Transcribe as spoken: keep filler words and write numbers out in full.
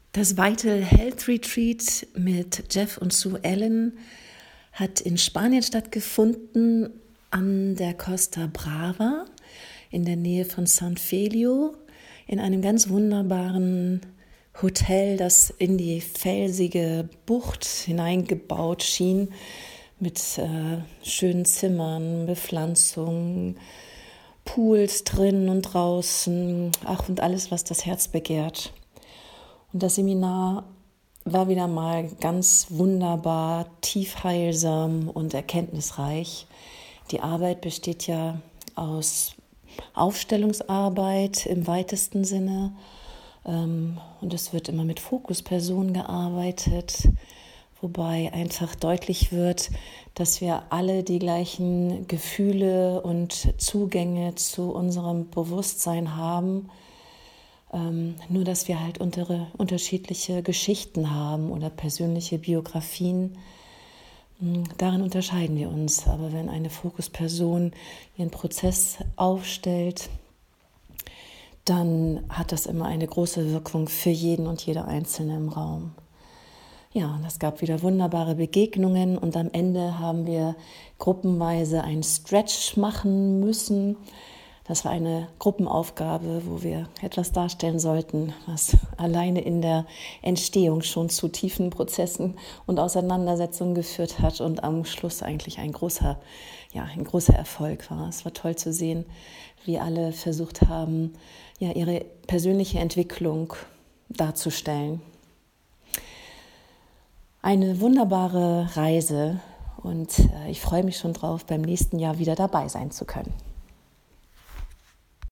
Das Vital Health Retreat mit Jeff und Sue Ellen hat in Spanien stattgefunden, an der Costa Brava, in der Nähe von Sant Feliu, in einem ganz wunderbaren Hotel, das in die felsige Bucht hineingebaut schien, mit äh, schönen Zimmern, Bepflanzung, Pools drinnen und draußen, ach und alles, was das Herz begehrt. Und das Seminar war wieder mal ganz wunderbar, tief heilsam und erkenntnisreich. Die Arbeit besteht ja aus Aufstellungsarbeit im weitesten Sinne. Und es wird immer mit Fokuspersonen gearbeitet, wobei einfach deutlich wird, dass wir alle die gleichen Gefühle und Zugänge zu unserem Bewusstsein haben. Ähm, nur, dass wir halt untere, unterschiedliche Geschichten haben oder persönliche Biografien. Darin unterscheiden wir uns. Aber wenn eine Fokusperson ihren Prozess aufstellt, dann hat das immer eine große Wirkung für jeden und jede Einzelne im Raum. Ja, und es gab wieder wunderbare Begegnungen und am Ende haben wir gruppenweise einen Stretch machen müssen. Das war eine Gruppenaufgabe, wo wir etwas darstellen sollten, was alleine in der Entstehung schon zu tiefen Prozessen und Auseinandersetzungen geführt hat und am Schluss eigentlich ein großer, ja, ein großer Erfolg war. Es war toll zu sehen, wie alle versucht haben, ja, ihre persönliche Entwicklung darzustellen. Eine wunderbare Reise und ich freue mich schon drauf, beim nächsten Jahr wieder dabei sein zu können.